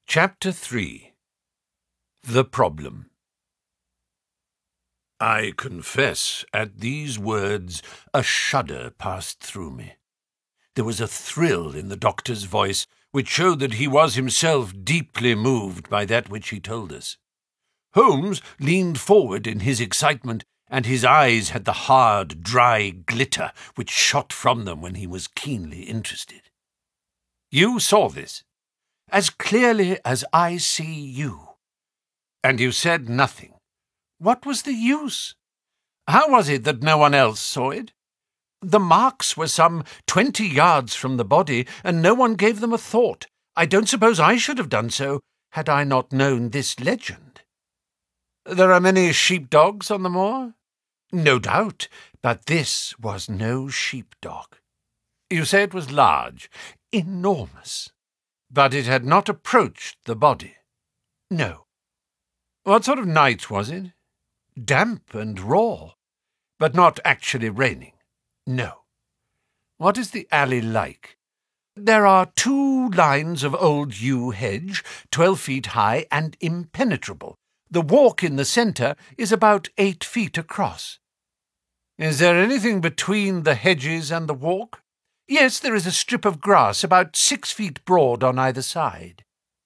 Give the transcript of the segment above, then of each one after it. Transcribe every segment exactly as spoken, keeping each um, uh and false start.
Chapter three. The Problem. I confess, at these words, a shudder passed through me. There was a thrill in the doctor's voice which showed that he was himself deeply moved by that which he told us. Holmes leaned forward in his excitement, and his eyes had the hard, dry glitter which shot from them when he was keenly interested. "You saw this?" "As clearly as I see you." "And you said nothing?" "What was the use?" "How was it that no one else saw it?" "The marks were some twenty yards from the body, and no one gave them a thought. I don't suppose I should have done so, had I not known this legend." "There are many sheepdogs on the moor?" "No doubt, but this was no sheepdog." "You say it was large?" "Enormous." "But it had not approached the body?" "No." "What sort of night was it?" "Damp and raw." "But not actually raining?" "No." "What is the alley like?" "There are two lines of old yew hedge, twelve feet high and impenetrable. The walk in the centre is about eight feet across." "Is there anything between the hedges and the walk?" "Yes, there is a strip of grass about six feet broad on either side."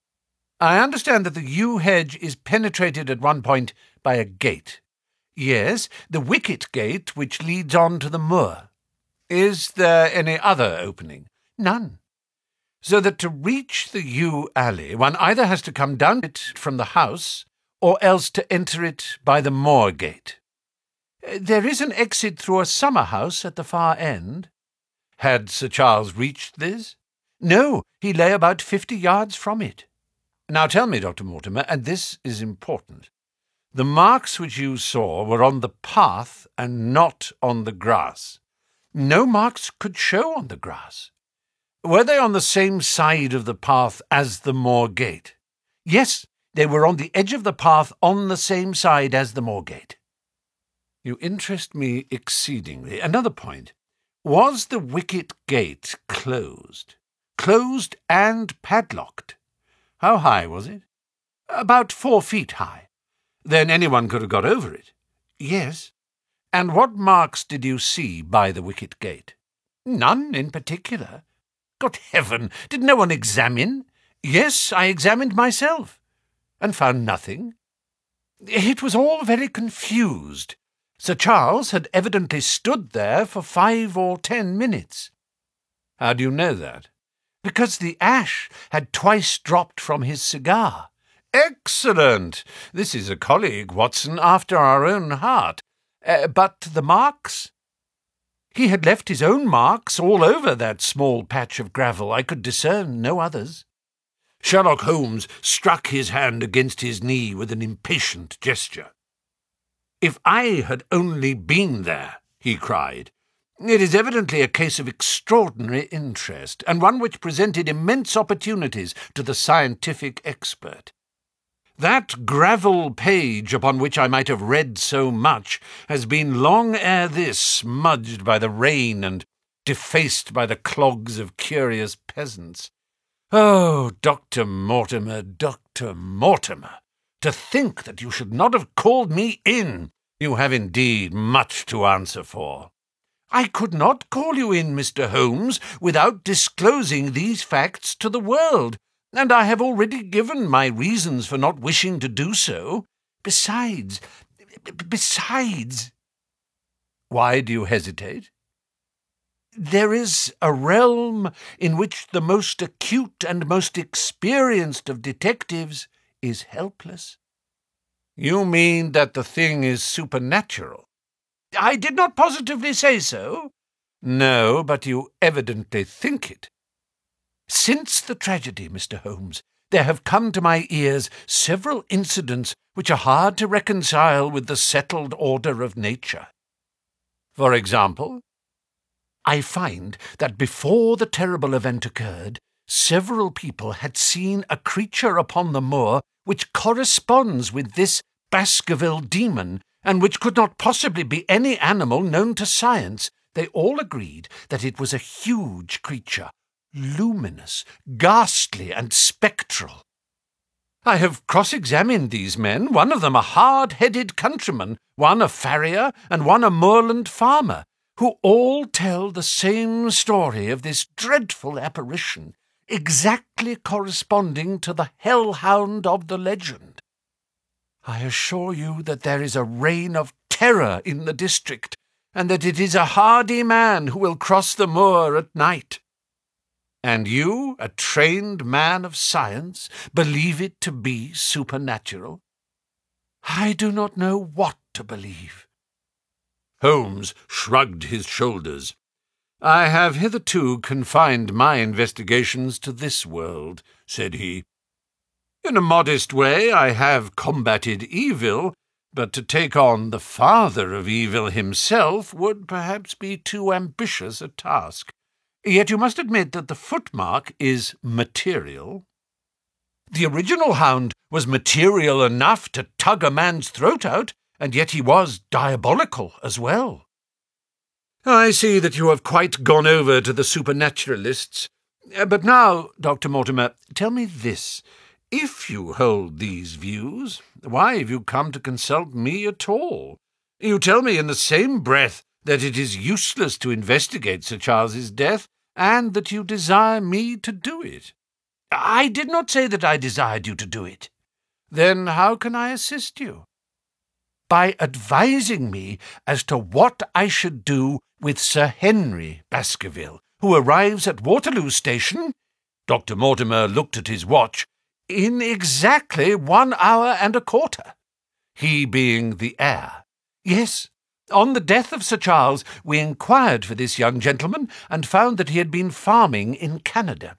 "I understand that the yew hedge is penetrated at one point by a gate." "Yes, the wicket gate which leads on to the moor." "Is there any other opening?" "None." "So that to reach the yew alley one either has to come down it from the house, or else to enter it by the moor gate." "There is an exit through a summer house at the far end." "Had Sir Charles reached this?" "No, he lay about fifty yards from it." "Now tell me, Doctor Mortimer, and this is important, the marks which you saw were on the path and not on the grass." "No marks could show on the grass." "Were they on the same side of the path as the moor gate?" "Yes, they were on the edge of the path on the same side as the moor gate." "You interest me exceedingly. Another point. Was the wicket gate closed?" "Closed and padlocked." "How high was it?" "About four feet high." "Then anyone could have got over it?" "Yes." "And what marks did you see by the wicket gate?" "None in particular." "Good heaven! Did no one examine?" "Yes, I examined myself." "And found nothing?" "It was all very confused. Sir Charles had evidently stood there for five or ten minutes." "How do you know that?" "Because the ash had twice dropped from his cigar." "Excellent! This is a colleague, Watson, after our own heart. Uh, but the marks?" "He had left his own marks all over that small patch of gravel. I could discern no others." Sherlock Holmes struck his hand against his knee with an impatient gesture. "If I had only been there!" he cried. "It is evidently a case of extraordinary interest, and one which presented immense opportunities to the scientific expert. That gravel page upon which I might have read so much has been long ere this smudged by the rain and defaced by the clogs of curious peasants. Oh, Doctor Mortimer, Doctor Mortimer, to think that you should not have called me in! You have indeed much to answer for." "I could not call you in, Mister Holmes, without disclosing these facts to the world, and I have already given my reasons for not wishing to do so. Besides, besides—" "Why do you hesitate?" "There is a realm in which the most acute and most experienced of detectives is helpless." "You mean that the thing is supernatural?" "I did not positively say so." "No, but you evidently think it." "Since the tragedy, Mister Holmes, there have come to my ears several incidents which are hard to reconcile with the settled order of nature." "For example?" "I find that before the terrible event occurred, several people had seen a creature upon the moor which corresponds with this Baskerville demon, and which could not possibly be any animal known to science. They all agreed that it was a huge creature, luminous, ghastly, and spectral." I have cross-examined these men, one of them a hard-headed countryman, one a farrier, and one a moorland farmer, who all tell the same story of this dreadful apparition, exactly corresponding to the hell-hound of the legend. I assure you that there is a reign of terror in the district, and that it is a hardy man who will cross the moor at night. And you, a trained man of science, believe it to be supernatural? I do not know what to believe." Holmes shrugged his shoulders. "I have hitherto confined my investigations to this world," said he. "In a modest way I have combated evil, but to take on the father of evil himself would perhaps be too ambitious a task. Yet you must admit that the footmark is material." "The original hound was material enough to tug a man's throat out, and yet he was diabolical as well." "I see that you have quite gone over to the supernaturalists. But now, Doctor Mortimer, tell me this. If you hold these views, why have you come to consult me at all? You tell me in the same breath that it is useless to investigate Sir Charles's death, and that you desire me to do it." "I did not say that I desired you to do it." "Then how can I assist you?" "By advising me as to what I should do with Sir Henry Baskerville, who arrives at Waterloo Station," Doctor Mortimer looked at his watch, "in exactly one hour and a quarter. He being the heir. Yes, on the death of Sir Charles, we inquired for this young gentleman, and found that he had been farming in Canada.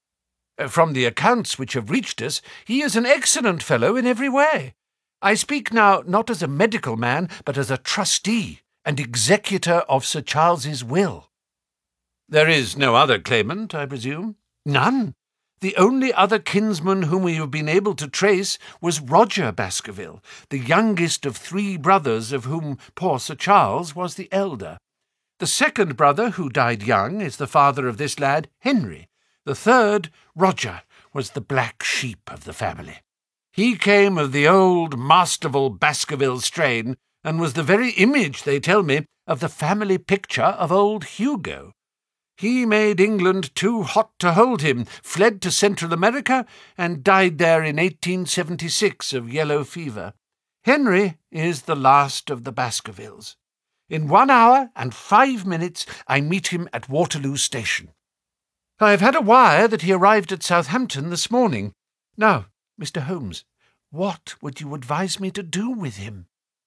From the accounts which have reached us, he is an excellent fellow in every way. I speak now not as a medical man, but as a trustee and executor of Sir Charles's will." "There is no other claimant, I presume?" "None. The only other kinsman whom we have been able to trace was Roger Baskerville, the youngest of three brothers, of whom poor Sir Charles was the elder. The second brother, who died young, is the father of this lad, Henry. The third, Roger, was the black sheep of the family. He came of the old masterful Baskerville strain, and was the very image, they tell me, of the family picture of old Hugo. He made England too hot to hold him, fled to Central America, and died there in eighteen seventy-six of yellow fever. Henry is the last of the Baskervilles. In one hour and five minutes I meet him at Waterloo Station. I have had a wire that he arrived at Southampton this morning. Now, Mister Holmes, what would you advise me to do with him?"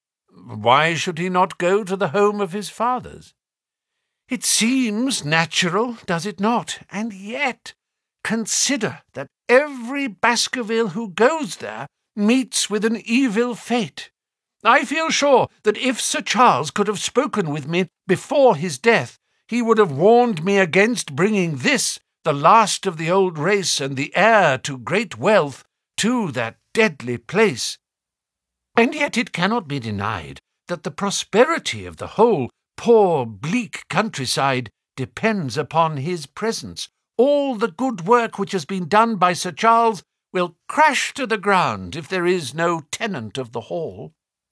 "Why should he not go to the home of his fathers?" "It seems natural, does it not? And yet, consider that every Baskerville who goes there meets with an evil fate. I feel sure that if Sir Charles could have spoken with me before his death, he would have warned me against bringing this, the last of the old race and the heir to great wealth, to that deadly place. And yet it cannot be denied that the prosperity of the whole poor, bleak countryside depends upon his presence. All the good work which has been done by Sir Charles will crash to the ground if there is no tenant of the hall.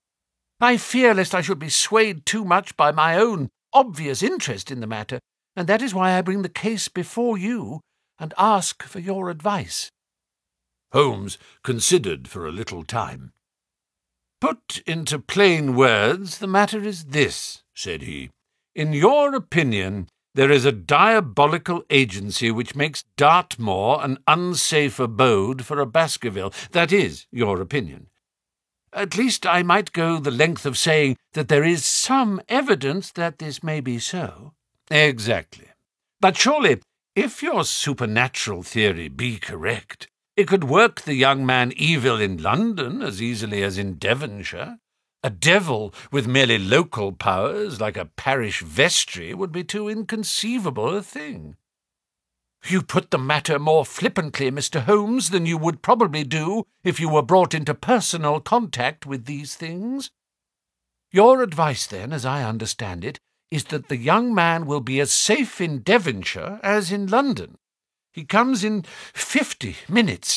I fear lest I should be swayed too much by my own obvious interest in the matter, and that is why I bring the case before you and ask for your advice." Holmes considered for a little time. "Put into plain words, the matter is this," said he. "In your opinion, there is a diabolical agency which makes Dartmoor an unsafe abode for a Baskerville. That is your opinion. At least I might go the length of saying that there is some evidence that this may be so." "Exactly. But surely, if your supernatural theory be correct, it could work the young man evil in London as easily as in Devonshire. A devil with merely local powers, like a parish vestry, would be too inconceivable a thing." "You put the matter more flippantly, Mister Holmes, than you would probably do if you were brought into personal contact with these things. Your advice, then, as I understand it, is that the young man will be as safe in Devonshire as in London. He comes in fifty minutes.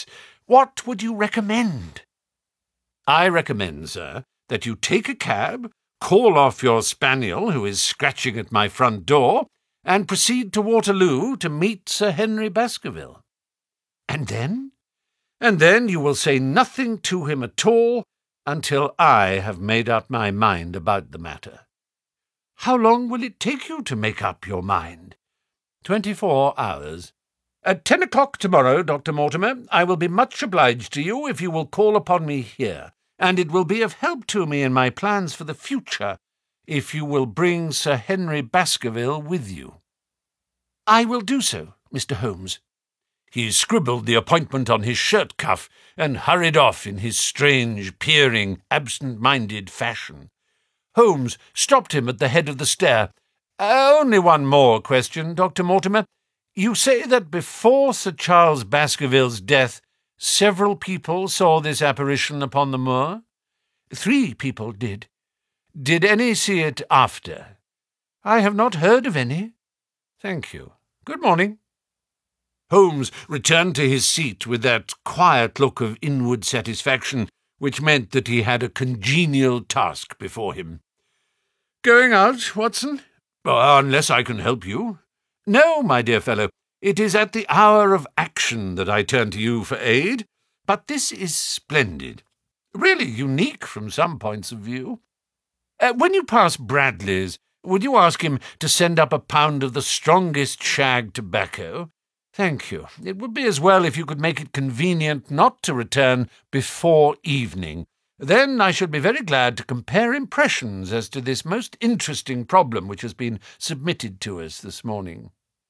What would you recommend?" "I recommend, sir, that you take a cab, call off your spaniel, who is scratching at my front door, and proceed to Waterloo to meet Sir Henry Baskerville." "And then?" "And then you will say nothing to him at all until I have made up my mind about the matter." "How long will it take you to make up your mind?" Twenty-four hours. At ten o'clock tomorrow, Doctor Mortimer, I will be much obliged to you if you will call upon me here, and it will be of help to me in my plans for the future if you will bring Sir Henry Baskerville with you." "I will do so, Mister Holmes." He scribbled the appointment on his shirt cuff and hurried off in his strange, peering, absent-minded fashion. Holmes stopped him at the head of the stair. "Only one more question, Doctor Mortimer. You say that before Sir Charles Baskerville's death, several people saw this apparition upon the moor?" "Three people did." "Did any see it after?" "I have not heard of any." "Thank you. Good morning." Holmes returned to his seat with that quiet look of inward satisfaction which meant that he had a congenial task before him. "Going out, Watson?" Uh, unless I can help you." "No, my dear fellow. It is at the hour of action that I turn to you for aid. But this is splendid. Really unique from some points of view. Uh, when you pass Bradley's, would you ask him to send up a pound of the strongest shag tobacco? Thank you. It would be as well if you could make it convenient not to return before evening. Then I should be very glad to compare impressions as to this most interesting problem which has been submitted to us this morning."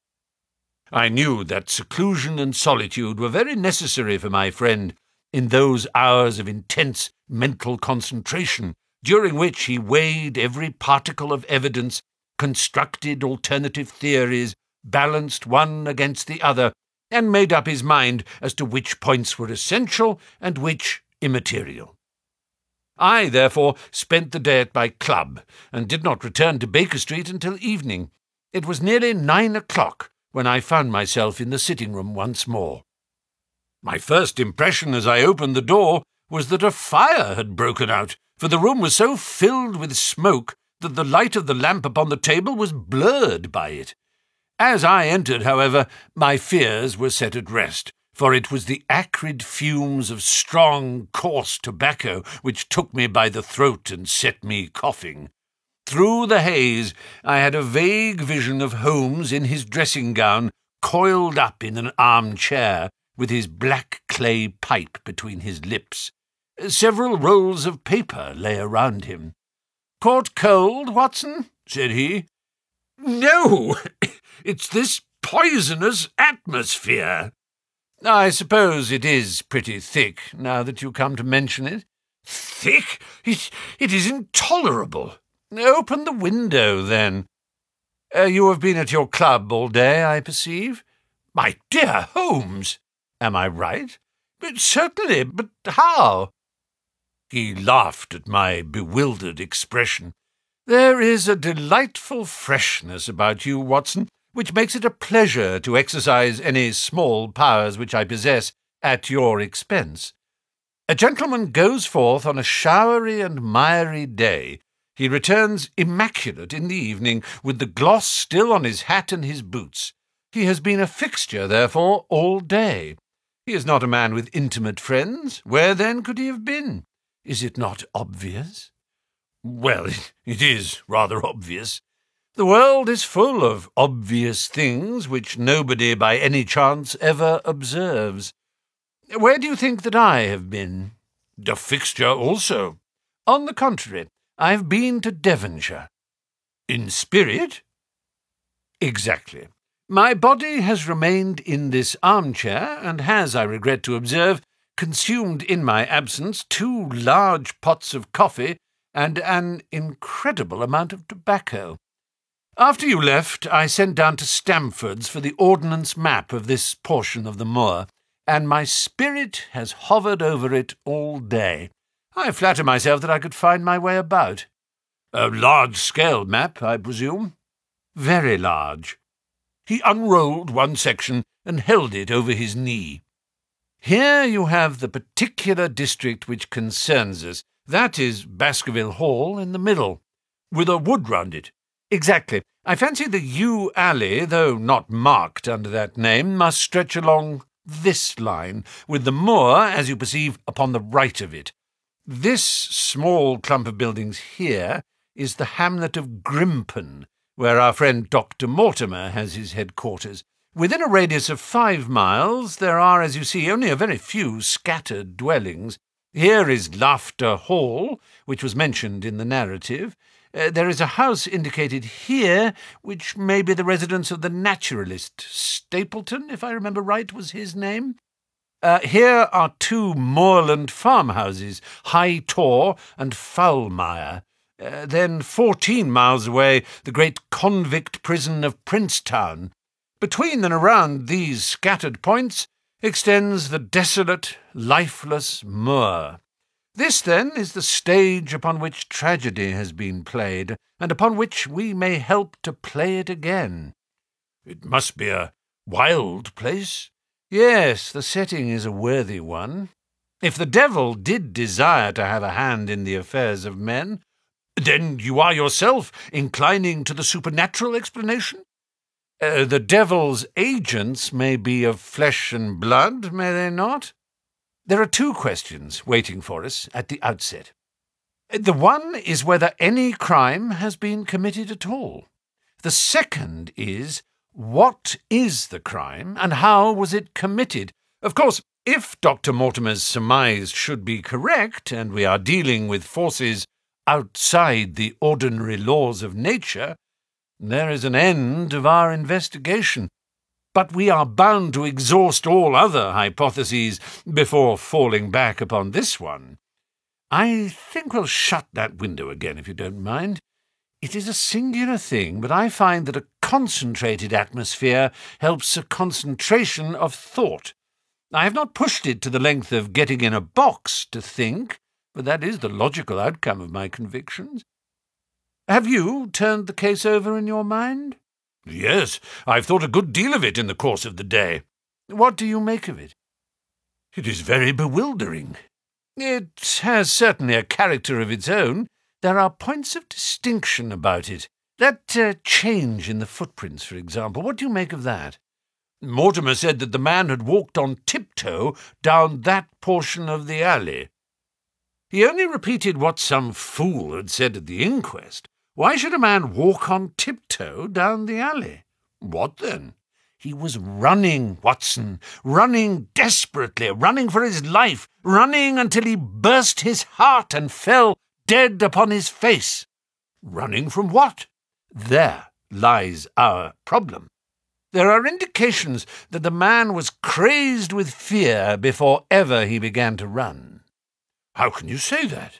I knew that seclusion and solitude were very necessary for my friend in those hours of intense mental concentration, during which he weighed every particle of evidence, constructed alternative theories, balanced one against the other, and made up his mind as to which points were essential and which immaterial. I, therefore, spent the day at my club, and did not return to Baker Street until evening. It was nearly nine o'clock when I found myself in the sitting-room once more. My first impression as I opened the door was that a fire had broken out, for the room was so filled with smoke that the light of the lamp upon the table was blurred by it. As I entered, however, my fears were set at rest, for it was the acrid fumes of strong, coarse tobacco which took me by the throat and set me coughing. Through the haze I had a vague vision of Holmes in his dressing-gown, coiled up in an arm-chair, with his black clay pipe between his lips. Several rolls of paper lay around him. "Caught cold, Watson?" said he. "No, it's this poisonous atmosphere." "I suppose it is pretty thick, now that you come to mention it." "Thick? It, it is intolerable." "Open the window, then. Uh, you have been at your club all day, I perceive." "My dear Holmes!" "Am I right?" "But certainly, but how?" He laughed at my bewildered expression. "There is a delightful freshness about you, Watson, which makes it a pleasure to exercise any small powers which I possess at your expense. A gentleman goes forth on a showery and miry day. He returns immaculate in the evening, with the gloss still on his hat and his boots. He has been a fixture, therefore, all day. He is not a man with intimate friends. Where, then, could he have been? Is it not obvious?" "Well, it is rather obvious. The world is full of obvious things which nobody by any chance ever observes. Where do you think that I have been?" "A fixture also." "On the contrary, I have been to Devonshire." "In spirit?" "Exactly. My body has remained in this armchair, and has, I regret to observe, consumed in my absence two large pots of coffee and an incredible amount of tobacco. After you left, I sent down to Stamford's for the ordnance map of this portion of the moor, and my spirit has hovered over it all day. I flatter myself that I could find my way about." "A large-scale map, I presume?" "Very large." He unrolled one section and held it over his knee. Here you have the particular district which concerns us. That is Baskerville Hall in the middle, with a wood round it. Exactly. I fancy the yew alley, though not marked under that name, must stretch along this line, with the moor, as you perceive, upon the right of it. This small clump of buildings here is the hamlet of Grimpen, where our friend Doctor Mortimer has his headquarters. Within a radius of five miles there are, as you see, only a very few scattered dwellings. Here is Laughter Hall, which was mentioned in the narrative. Uh, there is a house indicated here, which may be the residence of the naturalist. Stapleton, if I remember right, was his name. Uh, here are two moorland farmhouses, High Tor and Foulmire. Uh, then, fourteen miles away, the great convict prison of Princetown. Between and around these scattered points extends the desolate, lifeless moor. This, then, is the stage upon which tragedy has been played, and upon which we may help to play it again. It must be a wild place. Yes, the setting is a worthy one. If the devil did desire to have a hand in the affairs of men, then you are yourself inclining to the supernatural explanation? Uh, the devil's agents may be of flesh and blood, may they not? There are two questions waiting for us at the outset. The one is whether any crime has been committed at all. The second is, what is the crime, and how was it committed? Of course, if Doctor Mortimer's surmise should be correct, and we are dealing with forces outside the ordinary laws of nature, there is an end of our investigation. But we are bound to exhaust all other hypotheses before falling back upon this one. I think we'll shut that window again, if you don't mind. It is a singular thing, but I find that a concentrated atmosphere helps a concentration of thought. I have not pushed it to the length of getting in a box to think, but that is the logical outcome of my convictions. Have you turned the case over in your mind? Yes, I've thought a good deal of it in the course of the day. What do you make of it? It is very bewildering. It has certainly a character of its own. There are points of distinction about it. That uh, change in the footprints, for example. What do you make of that? Mortimer said that the man had walked on tiptoe down that portion of the alley. He only repeated what some fool had said at the inquest. Why should a man walk on tiptoe down the alley? What then? He was running, Watson, running desperately, running for his life, running until he burst his heart and fell dead upon his face. Running from what? There lies our problem. There are indications that the man was crazed with fear before ever he began to run. How can you say that?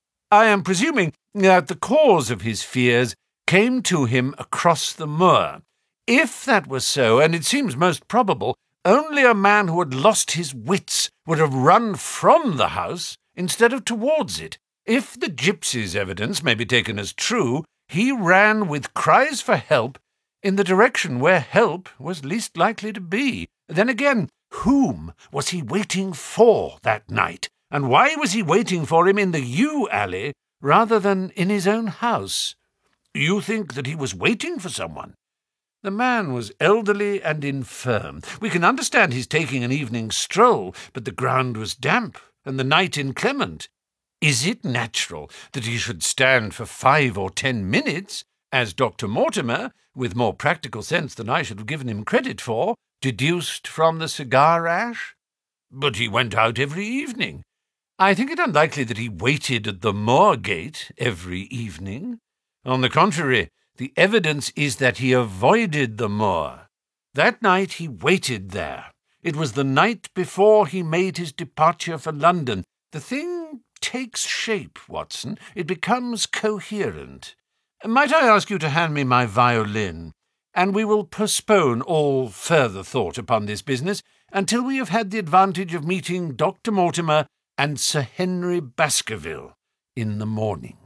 I am presuming that the cause of his fears came to him across the moor. If that was so, and it seems most probable, only a man who had lost his wits would have run from the house instead of towards it. If the gypsy's evidence may be taken as true, he ran with cries for help in the direction where help was least likely to be. Then again, whom was he waiting for that night? And why was he waiting for him in the yew alley rather than in his own house? You think that he was waiting for someone? The man was elderly and infirm. We can understand his taking an evening stroll, but the ground was damp and the night inclement. Is it natural that he should stand for five or ten minutes, as Doctor Mortimer, with more practical sense than I should have given him credit for, deduced from the cigar ash? But he went out every evening. I think it unlikely that he waited at the moor gate every evening. On the contrary, the evidence is that he avoided the moor. That night he waited there. It was the night before he made his departure for London. The thing takes shape, Watson. It becomes coherent. Might I ask you to hand me my violin, and we will postpone all further thought upon this business until we have had the advantage of meeting Doctor Mortimer and Sir Henry Baskerville in the morning.